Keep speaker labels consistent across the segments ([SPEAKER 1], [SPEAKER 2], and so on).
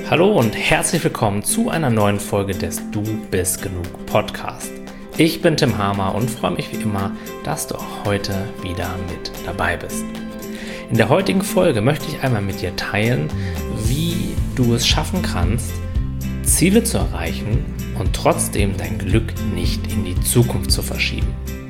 [SPEAKER 1] Hallo und herzlich willkommen zu einer neuen Folge des Du bist genug Podcast. Ich bin Tim Hamer und freue mich wie immer, dass du auch heute wieder mit dabei bist. In der heutigen Folge möchte ich einmal mit dir teilen, wie du es schaffen kannst, Ziele zu erreichen und trotzdem dein Glück nicht in die Zukunft zu verschieben.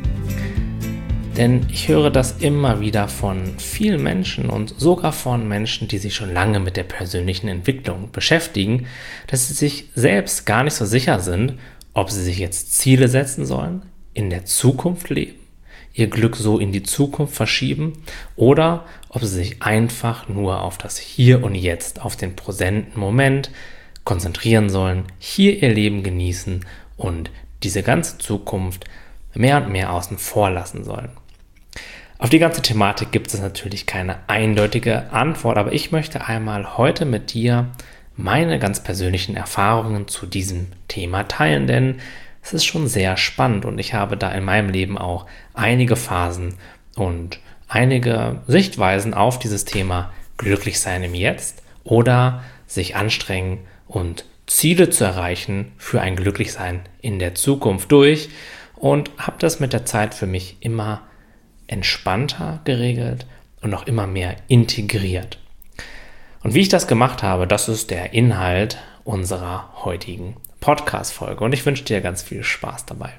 [SPEAKER 1] Denn ich höre das immer wieder von vielen Menschen und sogar von Menschen, die sich schon lange mit der persönlichen Entwicklung beschäftigen, dass sie sich selbst gar nicht so sicher sind, ob sie sich jetzt Ziele setzen sollen, in der Zukunft leben, ihr Glück so in die Zukunft verschieben oder ob sie sich einfach nur auf das Hier und Jetzt, auf den präsenten Moment konzentrieren sollen, hier ihr Leben genießen und diese ganze Zukunft mehr und mehr außen vor lassen sollen. Auf die ganze Thematik gibt es natürlich keine eindeutige Antwort, aber ich möchte einmal heute mit dir meine ganz persönlichen Erfahrungen zu diesem Thema teilen, denn es ist schon sehr spannend und ich habe da in meinem Leben auch einige Phasen und einige Sichtweisen auf dieses Thema glücklich sein im Jetzt oder sich anstrengen und Ziele zu erreichen für ein Glücklichsein in der Zukunft durch und habe das mit der Zeit für mich immer entspannter geregelt und auch immer mehr integriert. Und wie ich das gemacht habe, das ist der Inhalt unserer heutigen Podcast-Folge und ich wünsche dir ganz viel Spaß dabei.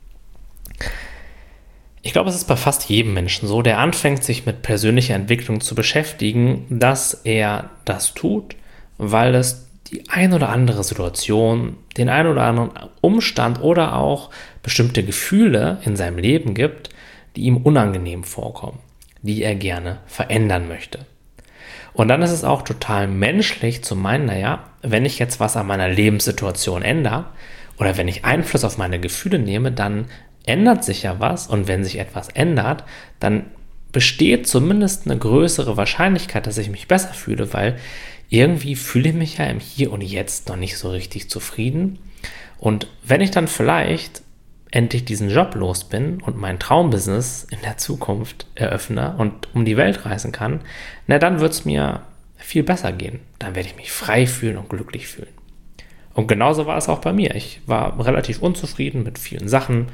[SPEAKER 1] Ich glaube, es ist bei fast jedem Menschen so, der anfängt, sich mit persönlicher Entwicklung zu beschäftigen, dass er das tut, weil es die ein oder andere Situation, den ein oder anderen Umstand oder auch bestimmte Gefühle in seinem Leben gibt, die ihm unangenehm vorkommen, die er gerne verändern möchte. Und dann ist es auch total menschlich zu meinen, wenn ich jetzt was an meiner Lebenssituation ändere oder wenn ich Einfluss auf meine Gefühle nehme, dann ändert sich ja was und wenn sich etwas ändert, dann besteht zumindest eine größere Wahrscheinlichkeit, dass ich mich besser fühle, weil irgendwie fühle ich mich ja im Hier und Jetzt noch nicht so richtig zufrieden. Und wenn ich dann vielleicht endlich diesen Job los bin und mein Traumbusiness in der Zukunft eröffne und um die Welt reisen kann, dann wird es mir viel besser gehen. Dann werde ich mich frei fühlen und glücklich fühlen. Und genauso war es auch bei mir. Ich war relativ unzufrieden mit vielen Sachen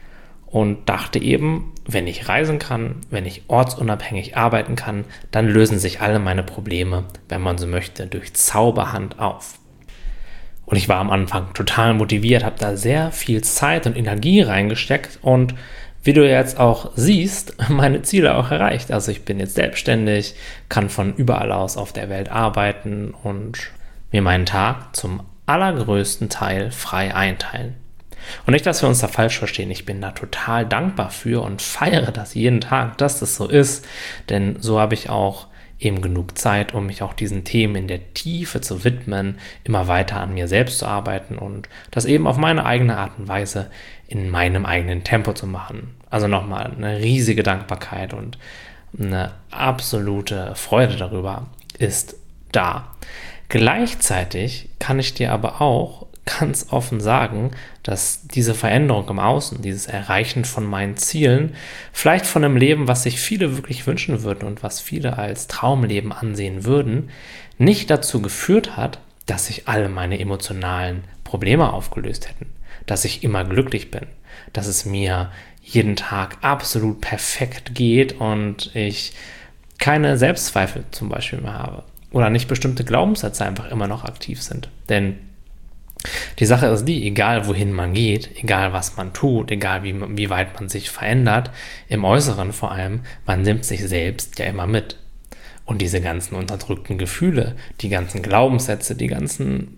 [SPEAKER 1] und dachte eben, wenn ich reisen kann, wenn ich ortsunabhängig arbeiten kann, dann lösen sich alle meine Probleme, wenn man so möchte, durch Zauberhand auf. Und ich war am Anfang total motiviert, habe da sehr viel Zeit und Energie reingesteckt und wie du jetzt auch siehst, meine Ziele auch erreicht. Also ich bin jetzt selbstständig, kann von überall aus auf der Welt arbeiten und mir meinen Tag zum allergrößten Teil frei einteilen. Und nicht, dass wir uns da falsch verstehen, ich bin da total dankbar für und feiere das jeden Tag, dass das so ist, denn so habe ich auch eben genug Zeit, um mich auch diesen Themen in der Tiefe zu widmen, immer weiter an mir selbst zu arbeiten und das eben auf meine eigene Art und Weise in meinem eigenen Tempo zu machen. Also nochmal eine riesige Dankbarkeit und eine absolute Freude darüber ist da. Gleichzeitig kann ich dir aber auch ganz offen sagen, dass diese Veränderung im Außen, dieses Erreichen von meinen Zielen, vielleicht von einem Leben, was sich viele wirklich wünschen würden und was viele als Traumleben ansehen würden, nicht dazu geführt hat, dass sich alle meine emotionalen Probleme aufgelöst hätten, dass ich immer glücklich bin, dass es mir jeden Tag absolut perfekt geht und ich keine Selbstzweifel zum Beispiel mehr habe oder nicht bestimmte Glaubenssätze einfach immer noch aktiv sind. Denn die Sache ist die, egal wohin man geht, egal was man tut, egal wie weit man sich verändert, im Äußeren vor allem, man nimmt sich selbst ja immer mit. Und diese ganzen unterdrückten Gefühle, die ganzen Glaubenssätze, die ganze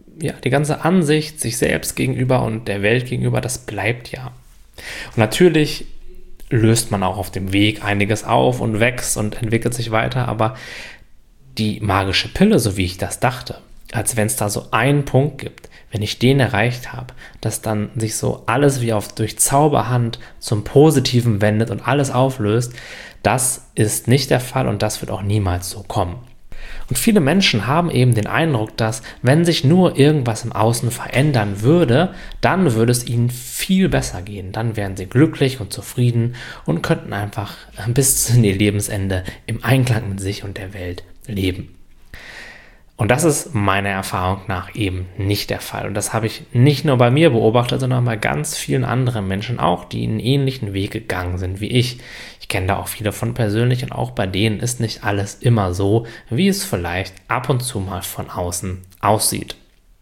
[SPEAKER 1] Ansicht sich selbst gegenüber und der Welt gegenüber, das bleibt ja. Und natürlich löst man auch auf dem Weg einiges auf und wächst und entwickelt sich weiter, aber die magische Pille, so wie ich das dachte, als wenn es da so einen Punkt gibt, wenn ich den erreicht habe, dass dann sich so alles wie durch Zauberhand zum Positiven wendet und alles auflöst, das ist nicht der Fall und das wird auch niemals so kommen. Und viele Menschen haben eben den Eindruck, dass wenn sich nur irgendwas im Außen verändern würde, dann würde es ihnen viel besser gehen. Dann wären sie glücklich und zufrieden und könnten einfach bis zu ihr Lebensende im Einklang mit sich und der Welt leben. Und das ist meiner Erfahrung nach eben nicht der Fall. Und das habe ich nicht nur bei mir beobachtet, sondern bei ganz vielen anderen Menschen auch, die einen ähnlichen Weg gegangen sind wie ich. Ich kenne da auch viele von persönlich und auch bei denen ist nicht alles immer so, wie es vielleicht ab und zu mal von außen aussieht.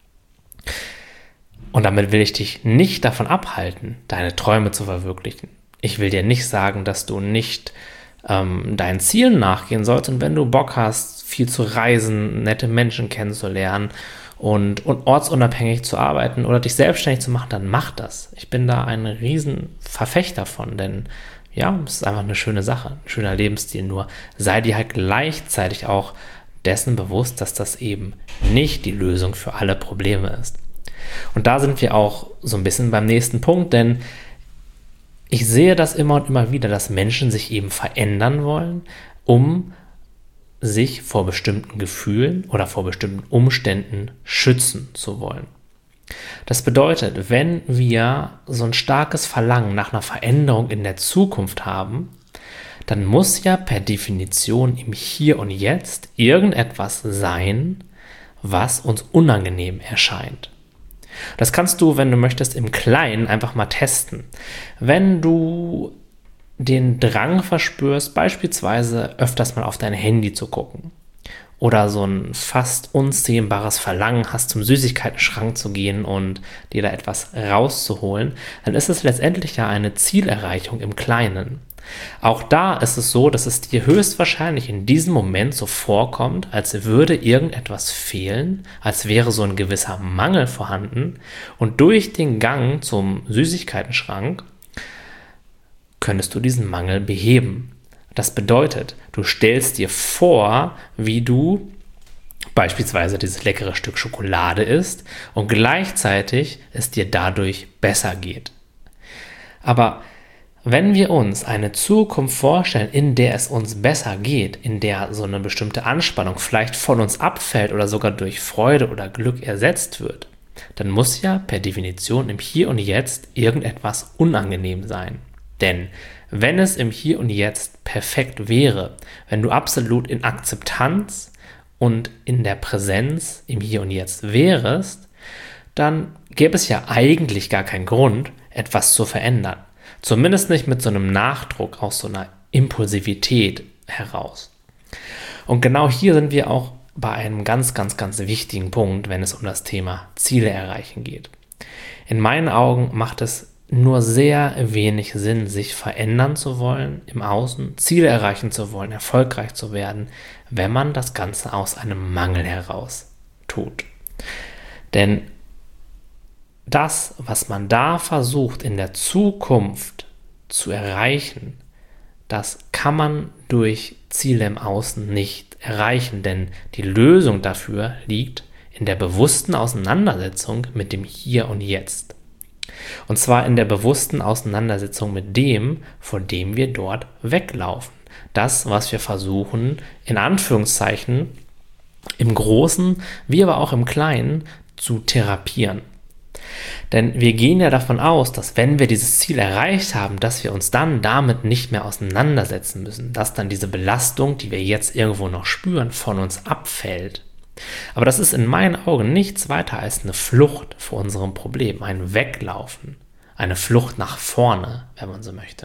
[SPEAKER 1] Und damit will ich dich nicht davon abhalten, deine Träume zu verwirklichen. Ich will dir nicht sagen, dass du nicht deinen Zielen nachgehen sollst und wenn du Bock hast, viel zu reisen, nette Menschen kennenzulernen und ortsunabhängig zu arbeiten oder dich selbstständig zu machen, dann mach das. Ich bin da ein riesen Verfechter von, denn ja, es ist einfach eine schöne Sache, ein schöner Lebensstil, nur sei dir halt gleichzeitig auch dessen bewusst, dass das eben nicht die Lösung für alle Probleme ist. Und da sind wir auch so ein bisschen beim nächsten Punkt, denn ich sehe das immer und immer wieder, dass Menschen sich eben verändern wollen, um sich vor bestimmten Gefühlen oder vor bestimmten Umständen schützen zu wollen. Das bedeutet, wenn wir so ein starkes Verlangen nach einer Veränderung in der Zukunft haben, dann muss ja per Definition im Hier und Jetzt irgendetwas sein, was uns unangenehm erscheint. Das kannst du, wenn du möchtest, im Kleinen einfach mal testen. Wenn du den Drang verspürst, beispielsweise öfters mal auf dein Handy zu gucken oder so ein fast unzähmbares Verlangen hast, zum Süßigkeiten-Schrank zu gehen und dir da etwas rauszuholen, dann ist es letztendlich ja eine Zielerreichung im Kleinen. Auch da ist es so, dass es dir höchstwahrscheinlich in diesem Moment so vorkommt, als würde irgendetwas fehlen, als wäre so ein gewisser Mangel vorhanden und durch den Gang zum Süßigkeitenschrank könntest du diesen Mangel beheben. Das bedeutet, du stellst dir vor, wie du beispielsweise dieses leckere Stück Schokolade isst und gleichzeitig es dir dadurch besser geht. Aber wenn wir uns eine Zukunft vorstellen, in der es uns besser geht, in der so eine bestimmte Anspannung vielleicht von uns abfällt oder sogar durch Freude oder Glück ersetzt wird, dann muss ja per Definition im Hier und Jetzt irgendetwas unangenehm sein. Denn wenn es im Hier und Jetzt perfekt wäre, wenn du absolut in Akzeptanz und in der Präsenz im Hier und Jetzt wärest, dann gäbe es ja eigentlich gar keinen Grund, etwas zu verändern. Zumindest nicht mit so einem Nachdruck aus so einer Impulsivität heraus. Und genau hier sind wir auch bei einem ganz, ganz, ganz wichtigen Punkt, wenn es um das Thema Ziele erreichen geht. In meinen Augen macht es nur sehr wenig Sinn, sich verändern zu wollen im Außen, Ziele erreichen zu wollen, erfolgreich zu werden, wenn man das Ganze aus einem Mangel heraus tut. Denn das, was man da versucht in der Zukunft zu erreichen, das kann man durch Ziele im Außen nicht erreichen, denn die Lösung dafür liegt in der bewussten Auseinandersetzung mit dem Hier und Jetzt. Und zwar in der bewussten Auseinandersetzung mit dem, vor dem wir dort weglaufen. Das, was wir versuchen, in Anführungszeichen, im Großen, wie aber auch im Kleinen, zu therapieren. Denn wir gehen ja davon aus, dass wenn wir dieses Ziel erreicht haben, dass wir uns dann damit nicht mehr auseinandersetzen müssen, dass dann diese Belastung, die wir jetzt irgendwo noch spüren, von uns abfällt. Aber das ist in meinen Augen nichts weiter als eine Flucht vor unserem Problem, ein Weglaufen, eine Flucht nach vorne, wenn man so möchte.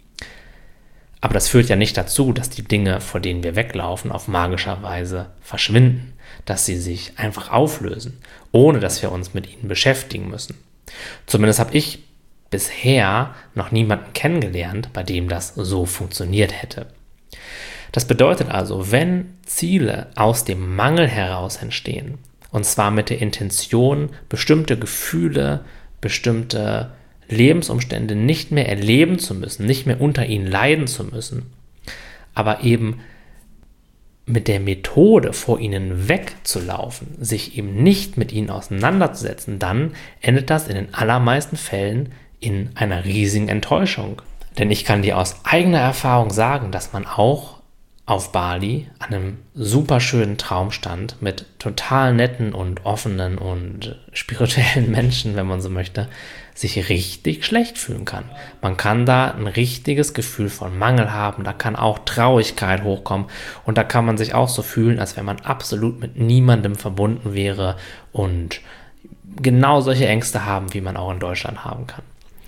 [SPEAKER 1] Aber das führt ja nicht dazu, dass die Dinge, vor denen wir weglaufen, auf magischer Weise verschwinden, dass sie sich einfach auflösen, ohne dass wir uns mit ihnen beschäftigen müssen. Zumindest habe ich bisher noch niemanden kennengelernt, bei dem das so funktioniert hätte. Das bedeutet also, wenn Ziele aus dem Mangel heraus entstehen, und zwar mit der Intention, bestimmte Gefühle, bestimmte Lebensumstände nicht mehr erleben zu müssen, nicht mehr unter ihnen leiden zu müssen, aber eben mit der Methode, vor ihnen wegzulaufen, sich eben nicht mit ihnen auseinanderzusetzen, dann endet das in den allermeisten Fällen in einer riesigen Enttäuschung. Denn ich kann dir aus eigener Erfahrung sagen, dass man auch auf Bali an einem super schönen Traumstand mit total netten und offenen und spirituellen Menschen, wenn man so möchte, sich richtig schlecht fühlen kann. Man kann da ein richtiges Gefühl von Mangel haben, da kann auch Traurigkeit hochkommen und da kann man sich auch so fühlen, als wenn man absolut mit niemandem verbunden wäre und genau solche Ängste haben, wie man auch in Deutschland haben kann.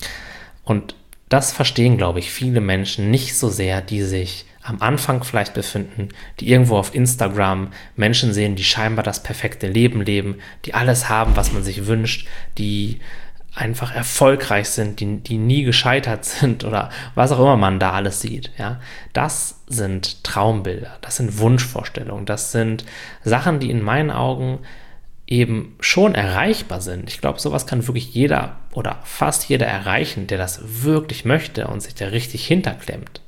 [SPEAKER 1] Und das verstehen, glaube ich, viele Menschen nicht so sehr, die sich am Anfang vielleicht befinden, die irgendwo auf Instagram Menschen sehen, die scheinbar das perfekte Leben leben, die alles haben, was man sich wünscht, die einfach erfolgreich sind, die nie gescheitert sind oder was auch immer man da alles sieht. Ja? Das sind Traumbilder, das sind Wunschvorstellungen, das sind Sachen, die in meinen Augen eben schon erreichbar sind. Ich glaube, sowas kann wirklich jeder oder fast jeder erreichen, der das wirklich möchte und sich da richtig hinterklemmt.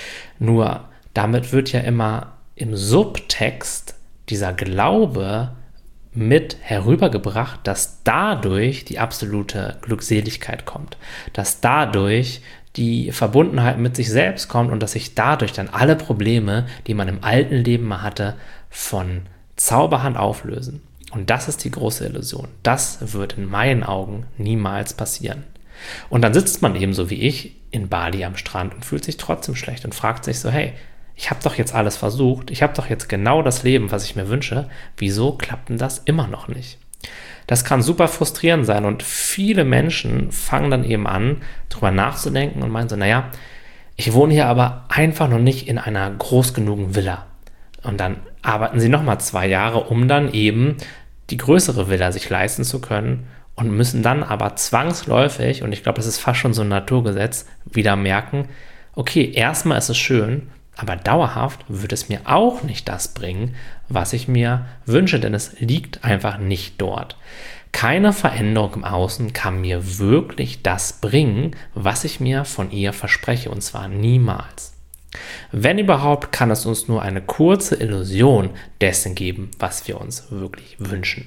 [SPEAKER 1] Nur damit wird ja immer im Subtext dieser Glaube mit herübergebracht, dass dadurch die absolute Glückseligkeit kommt, dass dadurch die Verbundenheit mit sich selbst kommt und dass sich dadurch dann alle Probleme, die man im alten Leben mal hatte, von Zauberhand auflösen. Und das ist die große Illusion. Das wird in meinen Augen niemals passieren. Und dann sitzt man eben so wie ich in Bali am Strand und fühlt sich trotzdem schlecht und fragt sich so, hey, ich habe doch jetzt alles versucht, ich habe doch jetzt genau das Leben, was ich mir wünsche, wieso klappt denn das immer noch nicht? Das kann super frustrierend sein und viele Menschen fangen dann eben an, drüber nachzudenken und meinen so, naja, ich wohne hier aber einfach noch nicht in einer groß genugen Villa. Und dann arbeiten sie nochmal 2 Jahre, um dann eben die größere Villa sich leisten zu können und müssen dann aber zwangsläufig, und ich glaube, das ist fast schon so ein Naturgesetz, wieder merken, okay, erstmal ist es schön, aber dauerhaft wird es mir auch nicht das bringen, was ich mir wünsche, denn es liegt einfach nicht dort. Keine Veränderung im Außen kann mir wirklich das bringen, was ich mir von ihr verspreche, und zwar niemals. Wenn überhaupt, kann es uns nur eine kurze Illusion dessen geben, was wir uns wirklich wünschen.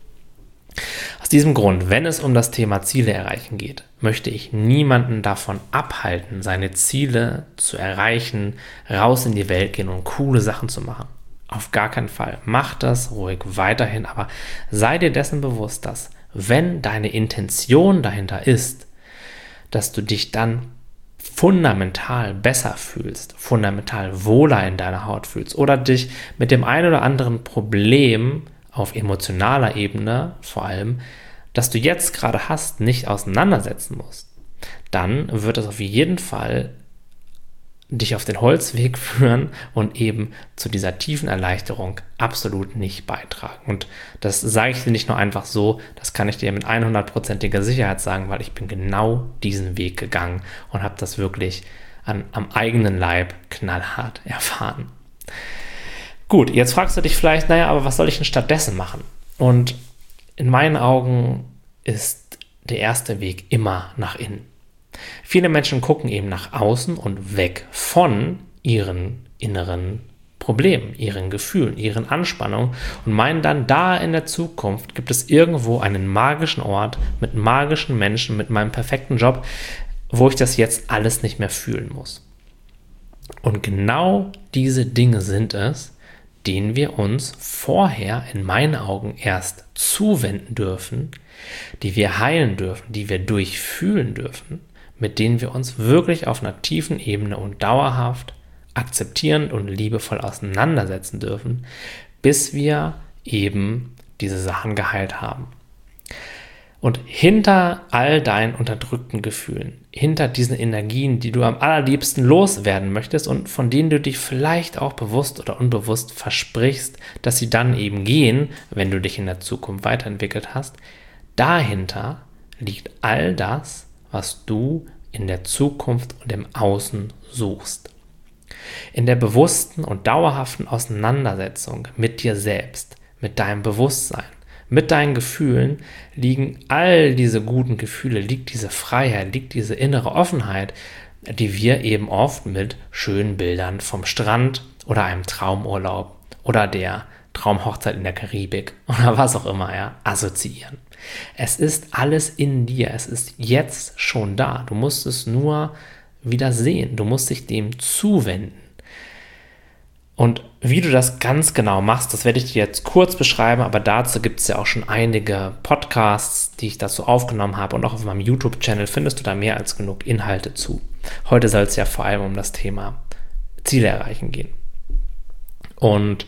[SPEAKER 1] Aus diesem Grund, wenn es um das Thema Ziele erreichen geht, möchte ich niemanden davon abhalten, seine Ziele zu erreichen, raus in die Welt gehen und coole Sachen zu machen. Auf gar keinen Fall. Mach das ruhig weiterhin, aber sei dir dessen bewusst, dass wenn deine Intention dahinter ist, dass du dich dann fundamental besser fühlst, fundamental wohler in deiner Haut fühlst oder dich mit dem einen oder anderen Problem auf emotionaler Ebene vor allem, das du jetzt gerade hast, nicht auseinandersetzen musst, dann wird es auf jeden Fall dich auf den Holzweg führen und eben zu dieser tiefen Erleichterung absolut nicht beitragen. Und das sage ich dir nicht nur einfach so, das kann ich dir mit 100%iger Sicherheit sagen, weil ich bin genau diesen Weg gegangen und habe das wirklich am eigenen Leib knallhart erfahren. Gut, jetzt fragst du dich vielleicht, naja, aber was soll ich denn stattdessen machen? Und in meinen Augen ist der erste Weg immer nach innen. Viele Menschen gucken eben nach außen und weg von ihren inneren Problemen, ihren Gefühlen, ihren Anspannungen und meinen dann, da in der Zukunft gibt es irgendwo einen magischen Ort mit magischen Menschen, mit meinem perfekten Job, wo ich das jetzt alles nicht mehr fühlen muss. Und genau diese Dinge sind es, denen wir uns vorher in meinen Augen erst zuwenden dürfen, die wir heilen dürfen, die wir durchfühlen dürfen, mit denen wir uns wirklich auf einer tiefen Ebene und dauerhaft akzeptierend und liebevoll auseinandersetzen dürfen, bis wir eben diese Sachen geheilt haben. Und hinter all deinen unterdrückten Gefühlen, hinter diesen Energien, die du am allerliebsten loswerden möchtest und von denen du dich vielleicht auch bewusst oder unbewusst versprichst, dass sie dann eben gehen, wenn du dich in der Zukunft weiterentwickelt hast, dahinter liegt all das, was du in der Zukunft und im Außen suchst. In der bewussten und dauerhaften Auseinandersetzung mit dir selbst, mit deinem Bewusstsein, mit deinen Gefühlen liegen all diese guten Gefühle, liegt diese Freiheit, liegt diese innere Offenheit, die wir eben oft mit schönen Bildern vom Strand oder einem Traumurlaub oder der Traumhochzeit in der Karibik oder was auch immer, ja, assoziieren. Es ist alles in dir, es ist jetzt schon da. Du musst es nur wieder sehen, du musst dich dem zuwenden. Und wie du das ganz genau machst, das werde ich dir jetzt kurz beschreiben, aber dazu gibt es ja auch schon einige Podcasts, die ich dazu aufgenommen habe, und auch auf meinem YouTube-Channel findest du da mehr als genug Inhalte zu. Heute soll es ja vor allem um das Thema Ziele erreichen gehen. Und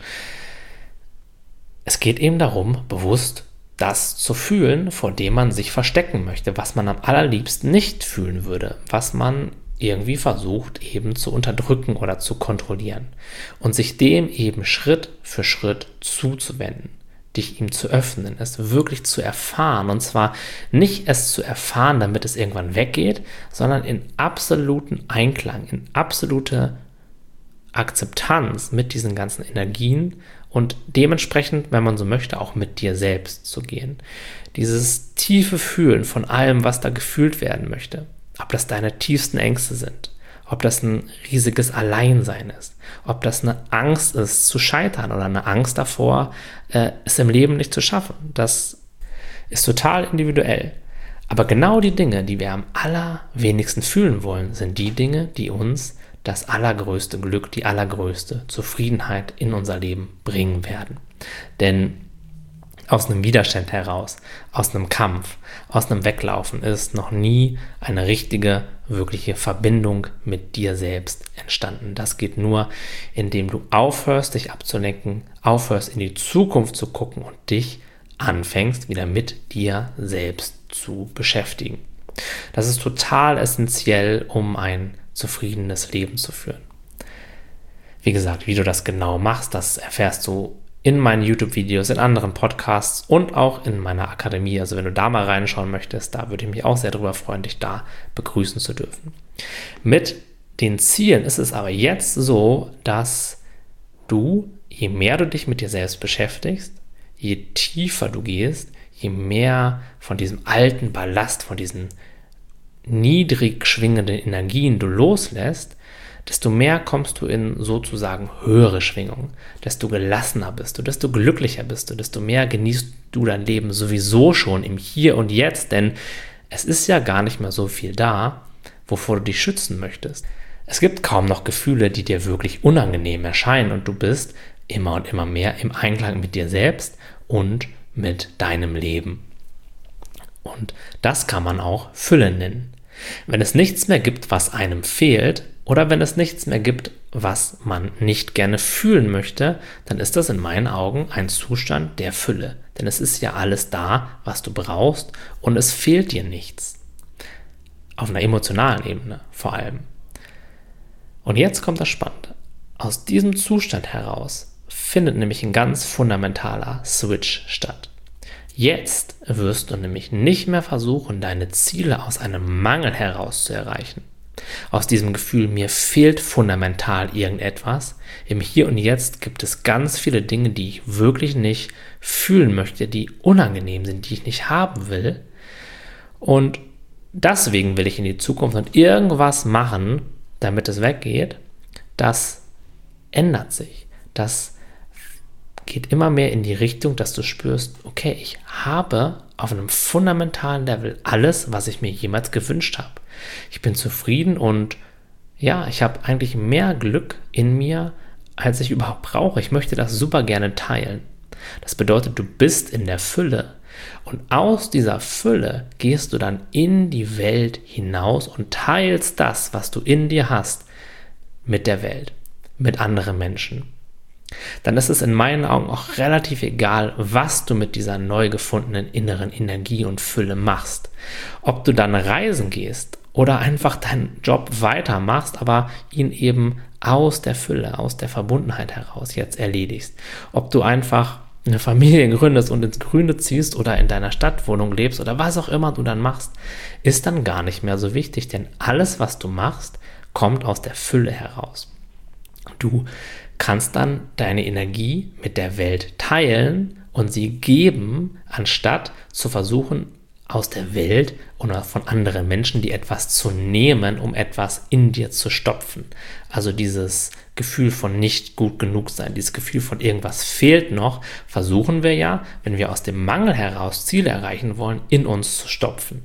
[SPEAKER 1] es geht eben darum, bewusst das zu fühlen, vor dem man sich verstecken möchte, was man am allerliebsten nicht fühlen würde, was man irgendwie versucht eben zu unterdrücken oder zu kontrollieren, und sich dem eben Schritt für Schritt zuzuwenden, dich ihm zu öffnen, es wirklich zu erfahren, und zwar nicht es zu erfahren, damit es irgendwann weggeht, sondern in absoluten Einklang, in absolute Akzeptanz mit diesen ganzen Energien und dementsprechend, wenn man so möchte, auch mit dir selbst zu gehen. Dieses tiefe Fühlen von allem, was da gefühlt werden möchte. Ob das deine tiefsten Ängste sind, ob das ein riesiges Alleinsein ist, ob das eine Angst ist zu scheitern oder eine Angst davor, es im Leben nicht zu schaffen. Das ist total individuell. Aber genau die Dinge, die wir am allerwenigsten fühlen wollen, sind die Dinge, die uns das allergrößte Glück, die allergrößte Zufriedenheit in unser Leben bringen werden. Denn aus einem Widerstand heraus, aus einem Kampf, aus einem Weglaufen ist noch nie eine richtige, wirkliche Verbindung mit dir selbst entstanden. Das geht nur, indem du aufhörst, dich abzulenken, aufhörst, in die Zukunft zu gucken und dich anfängst, wieder mit dir selbst zu beschäftigen. Das ist total essentiell, um ein zufriedenes Leben zu führen. Wie gesagt, wie du das genau machst, das erfährst du in meinen YouTube-Videos, in anderen Podcasts und auch in meiner Akademie. Also wenn du da mal reinschauen möchtest, da würde ich mich auch sehr darüber freuen, dich da begrüßen zu dürfen. Mit den Zielen ist es aber jetzt so, dass du, je mehr du dich mit dir selbst beschäftigst, je tiefer du gehst, je mehr von diesem alten Ballast, von diesen niedrig schwingenden Energien du loslässt, desto mehr kommst du in sozusagen höhere Schwingungen, desto gelassener bist du, desto glücklicher bist du, desto mehr genießt du dein Leben sowieso schon im Hier und Jetzt, denn es ist ja gar nicht mehr so viel da, wovor du dich schützen möchtest. Es gibt kaum noch Gefühle, die dir wirklich unangenehm erscheinen, und du bist immer und immer mehr im Einklang mit dir selbst und mit deinem Leben. Und das kann man auch Fülle nennen. Wenn es nichts mehr gibt, was einem fehlt, oder wenn es nichts mehr gibt, was man nicht gerne fühlen möchte, dann ist das in meinen Augen ein Zustand der Fülle. Denn es ist ja alles da, was du brauchst, und es fehlt dir nichts. Auf einer emotionalen Ebene vor allem. Und jetzt kommt das Spannende. Aus diesem Zustand heraus findet nämlich ein ganz fundamentaler Switch statt. Jetzt wirst du nämlich nicht mehr versuchen, deine Ziele aus einem Mangel heraus zu erreichen. Aus diesem Gefühl, mir fehlt fundamental irgendetwas. Im Hier und Jetzt gibt es ganz viele Dinge, die ich wirklich nicht fühlen möchte, die unangenehm sind, die ich nicht haben will. Und deswegen will ich in die Zukunft und irgendwas machen, damit es weggeht. Das ändert sich. Das geht immer mehr in die Richtung, dass du spürst, okay, ich habe auf einem fundamentalen Level alles, was ich mir jemals gewünscht habe. Ich bin zufrieden und ja, ich habe eigentlich mehr Glück in mir, als ich überhaupt brauche. Ich möchte das super gerne teilen. Das bedeutet, du bist in der Fülle, und aus dieser Fülle gehst du dann in die Welt hinaus und teilst das, was du in dir hast, mit der Welt, mit anderen Menschen. Dann ist es in meinen Augen auch relativ egal, was du mit dieser neu gefundenen inneren Energie und Fülle machst. Ob du dann reisen gehst oder einfach deinen Job weitermachst, aber ihn eben aus der Fülle, aus der Verbundenheit heraus jetzt erledigst. Ob du einfach eine Familie gründest und ins Grüne ziehst oder in deiner Stadtwohnung lebst oder was auch immer du dann machst, ist dann gar nicht mehr so wichtig, denn alles, was du machst, kommt aus der Fülle heraus. Du kannst dann deine Energie mit der Welt teilen und sie geben, anstatt zu versuchen, aus der Welt oder von anderen Menschen die etwas zu nehmen, um etwas in dir zu stopfen. Also dieses Gefühl von nicht gut genug sein, dieses Gefühl von irgendwas fehlt noch, versuchen wir ja, wenn wir aus dem Mangel heraus Ziele erreichen wollen, in uns zu stopfen.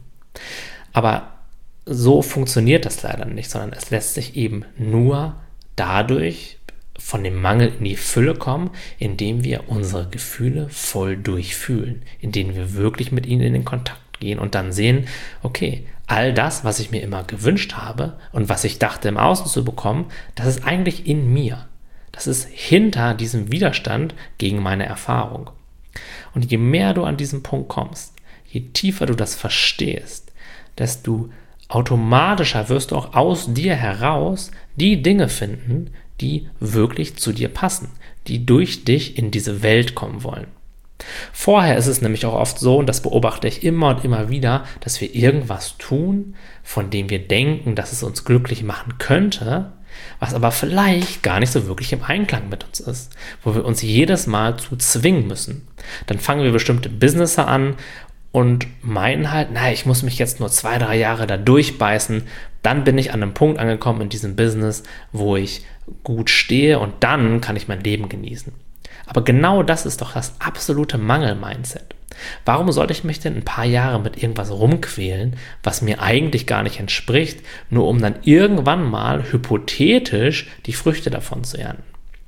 [SPEAKER 1] Aber so funktioniert das leider nicht, sondern es lässt sich eben nur dadurch von dem Mangel in die Fülle kommen, indem wir unsere Gefühle voll durchfühlen, indem wir wirklich mit ihnen in den Kontakt gehen und dann sehen, okay, all das, was ich mir immer gewünscht habe und was ich dachte im Außen zu bekommen, das ist eigentlich in mir. Das ist hinter diesem Widerstand gegen meine Erfahrung. Und je mehr du an diesen Punkt kommst, je tiefer du das verstehst, desto automatischer wirst du auch aus dir heraus die Dinge finden, die wirklich zu dir passen, die durch dich in diese Welt kommen wollen. Vorher ist es nämlich auch oft so, und das beobachte ich immer und immer wieder, dass wir irgendwas tun, von dem wir denken, dass es uns glücklich machen könnte, was aber vielleicht gar nicht so wirklich im Einklang mit uns ist, wo wir uns jedes Mal zu zwingen müssen. Dann fangen wir bestimmte Business an und meinen halt, ich muss mich jetzt nur 2-3 Jahre da durchbeißen, dann bin ich an einem Punkt angekommen in diesem Business, wo ich gut stehe und dann kann ich mein Leben genießen. Aber genau das ist doch das absolute Mangel-Mindset. Warum sollte ich mich denn ein paar Jahre mit irgendwas rumquälen, was mir eigentlich gar nicht entspricht, nur um dann irgendwann mal hypothetisch die Früchte davon zu ernten?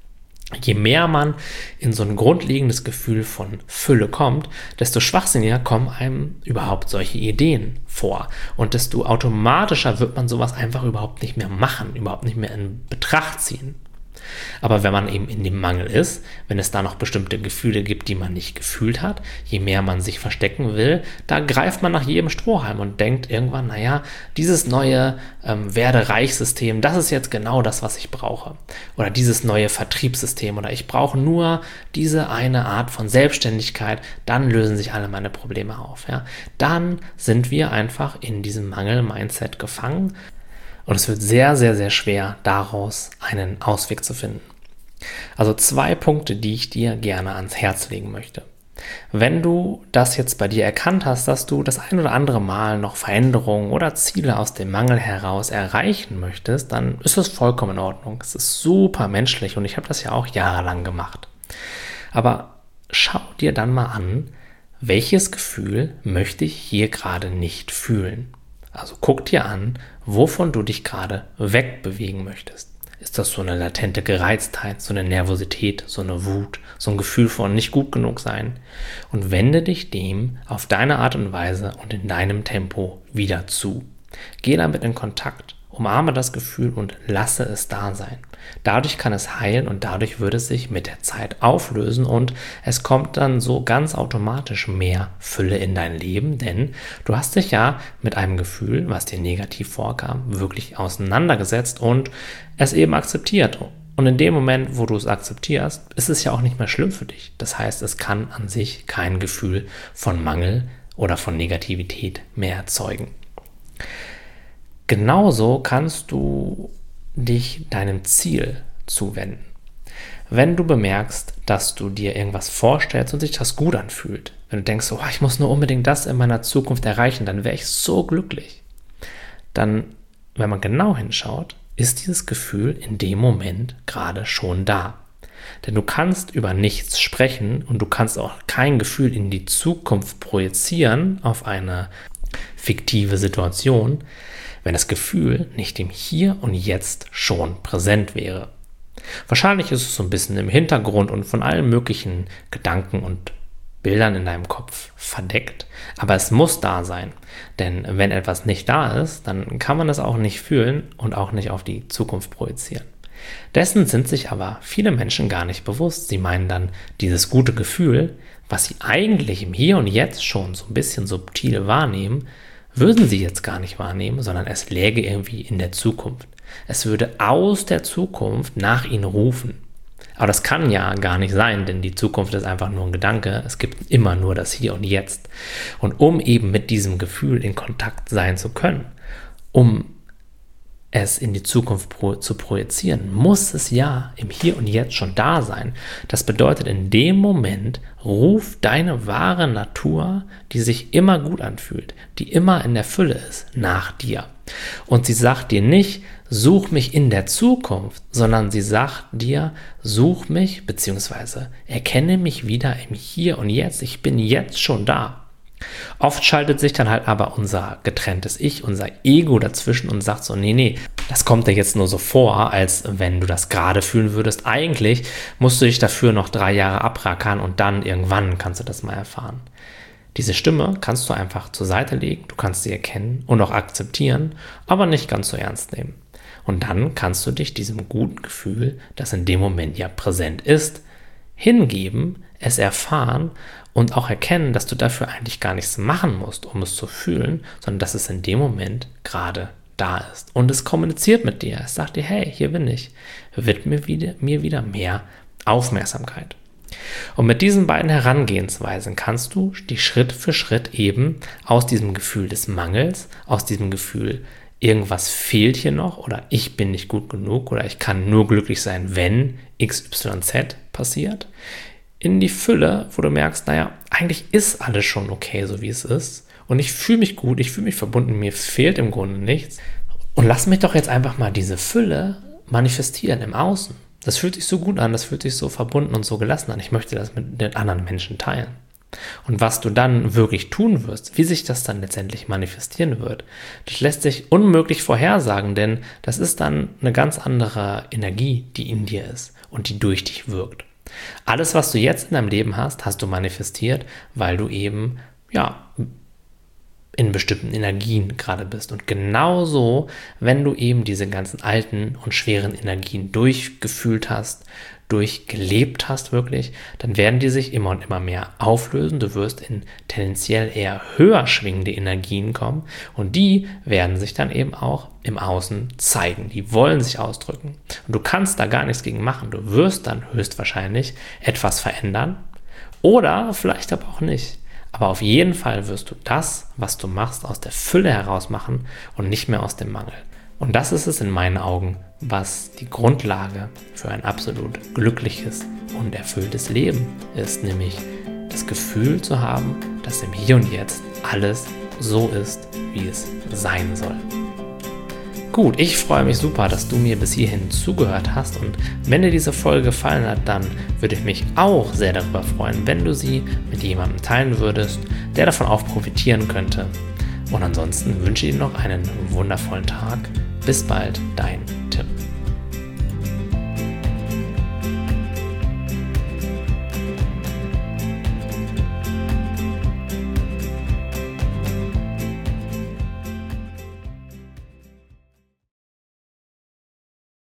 [SPEAKER 1] Je mehr man in so ein grundlegendes Gefühl von Fülle kommt, desto schwachsinniger kommen einem überhaupt solche Ideen vor. Und desto automatischer wird man sowas einfach überhaupt nicht mehr machen, überhaupt nicht mehr in Betracht ziehen. Aber wenn man eben in dem Mangel ist, wenn es da noch bestimmte Gefühle gibt, die man nicht gefühlt hat, je mehr man sich verstecken will, da greift man nach jedem Strohhalm und denkt irgendwann, dieses neue Werde-Reich-System, das ist jetzt genau das, was ich brauche. Oder dieses neue Vertriebssystem oder ich brauche nur diese eine Art von Selbstständigkeit, dann lösen sich alle meine Probleme auf. Ja? Dann sind wir einfach in diesem Mangel-Mindset gefangen. Und es wird sehr, sehr, sehr schwer, daraus einen Ausweg zu finden. Also 2 Punkte, die ich dir gerne ans Herz legen möchte. Wenn du das jetzt bei dir erkannt hast, dass du das ein oder andere Mal noch Veränderungen oder Ziele aus dem Mangel heraus erreichen möchtest, dann ist das vollkommen in Ordnung. Es ist super menschlich und ich habe das ja auch jahrelang gemacht. Aber schau dir dann mal an, welches Gefühl möchte ich hier gerade nicht fühlen? Also guck dir an, wovon du dich gerade wegbewegen möchtest. Ist das so eine latente Gereiztheit, so eine Nervosität, so eine Wut, so ein Gefühl von nicht gut genug sein? Und wende dich dem auf deine Art und Weise und in deinem Tempo wieder zu. Geh damit in Kontakt, umarme das Gefühl und lasse es da sein. Dadurch kann es heilen und dadurch wird es sich mit der Zeit auflösen und es kommt dann so ganz automatisch mehr Fülle in dein Leben, denn du hast dich ja mit einem Gefühl, was dir negativ vorkam, wirklich auseinandergesetzt und es eben akzeptiert. Und in dem Moment, wo du es akzeptierst, ist es ja auch nicht mehr schlimm für dich. Das heißt, es kann an sich kein Gefühl von Mangel oder von Negativität mehr erzeugen. Genauso kannst du dich deinem Ziel zuwenden. Wenn du bemerkst, dass du dir irgendwas vorstellst und sich das gut anfühlt, wenn du denkst, ich muss nur unbedingt das in meiner Zukunft erreichen, dann wäre ich so glücklich. Dann, wenn man genau hinschaut, ist dieses Gefühl in dem Moment gerade schon da. Denn du kannst über nichts sprechen und du kannst auch kein Gefühl in die Zukunft projizieren auf eine fiktive Situation, wenn das Gefühl nicht im Hier und Jetzt schon präsent wäre. Wahrscheinlich ist es so ein bisschen im Hintergrund und von allen möglichen Gedanken und Bildern in deinem Kopf verdeckt, aber es muss da sein, denn wenn etwas nicht da ist, dann kann man es auch nicht fühlen und auch nicht auf die Zukunft projizieren. Dessen sind sich aber viele Menschen gar nicht bewusst. Sie meinen dann, dieses gute Gefühl, was sie eigentlich im Hier und Jetzt schon so ein bisschen subtil wahrnehmen, würden sie jetzt gar nicht wahrnehmen, sondern es läge irgendwie in der Zukunft. Es würde aus der Zukunft nach ihnen rufen. Aber das kann ja gar nicht sein, denn die Zukunft ist einfach nur ein Gedanke. Es gibt immer nur das Hier und Jetzt. Und um eben mit diesem Gefühl in Kontakt sein zu können, um es in die Zukunft zu projizieren, muss es ja im Hier und Jetzt schon da sein. Das bedeutet, in dem Moment ruft deine wahre Natur, die sich immer gut anfühlt, die immer in der Fülle ist, nach dir. Und sie sagt dir nicht, such mich in der Zukunft, sondern sie sagt dir, such mich bzw. erkenne mich wieder im Hier und Jetzt. Ich bin jetzt schon da. Oft schaltet sich dann halt aber unser getrenntes Ich, unser Ego dazwischen und sagt so, nee, das kommt dir jetzt nur so vor, als wenn du das gerade fühlen würdest. Eigentlich musst du dich dafür noch 3 Jahre abrackern und dann irgendwann kannst du das mal erfahren. Diese Stimme kannst du einfach zur Seite legen, du kannst sie erkennen und auch akzeptieren, aber nicht ganz so ernst nehmen. Und dann kannst du dich diesem guten Gefühl, das in dem Moment ja präsent ist, hingeben, es erfahren und auch erkennen, dass du dafür eigentlich gar nichts machen musst, um es zu fühlen, sondern dass es in dem Moment gerade da ist. Und es kommuniziert mit dir. Es sagt dir, hey, hier bin ich. Widme mir wieder mehr Aufmerksamkeit. Und mit diesen beiden Herangehensweisen kannst du die Schritt für Schritt eben aus diesem Gefühl des Mangels, aus diesem Gefühl, irgendwas fehlt hier noch oder ich bin nicht gut genug oder ich kann nur glücklich sein, wenn XYZ passiert, in die Fülle, wo du merkst, naja, eigentlich ist alles schon okay, so wie es ist und ich fühle mich gut, ich fühle mich verbunden, mir fehlt im Grunde nichts und lass mich doch jetzt einfach mal diese Fülle manifestieren im Außen. Das fühlt sich so gut an, das fühlt sich so verbunden und so gelassen an. Ich möchte das mit den anderen Menschen teilen. Und was du dann wirklich tun wirst, wie sich das dann letztendlich manifestieren wird, das lässt sich unmöglich vorhersagen, denn das ist dann eine ganz andere Energie, die in dir ist und die durch dich wirkt. Alles, was du jetzt in deinem Leben hast, hast du manifestiert, weil du eben, in bestimmten Energien gerade bist. Und genauso, wenn du eben diese ganzen alten und schweren Energien durchgefühlt hast, durchgelebt hast wirklich, dann werden die sich immer und immer mehr auflösen. Du wirst in tendenziell eher höher schwingende Energien kommen und die werden sich dann eben auch im Außen zeigen. Die wollen sich ausdrücken. Und du kannst da gar nichts gegen machen. Du wirst dann höchstwahrscheinlich etwas verändern oder vielleicht aber auch nicht. Aber auf jeden Fall wirst du das, was du machst, aus der Fülle heraus machen und nicht mehr aus dem Mangel. Und das ist es in meinen Augen, was die Grundlage für ein absolut glückliches und erfülltes Leben ist, nämlich das Gefühl zu haben, dass im Hier und Jetzt alles so ist, wie es sein soll. Gut, ich freue mich super, dass du mir bis hierhin zugehört hast und wenn dir diese Folge gefallen hat, dann würde ich mich auch sehr darüber freuen, wenn du sie mit jemandem teilen würdest, der davon auch profitieren könnte. Und ansonsten wünsche ich dir noch einen wundervollen Tag. Bis bald, dein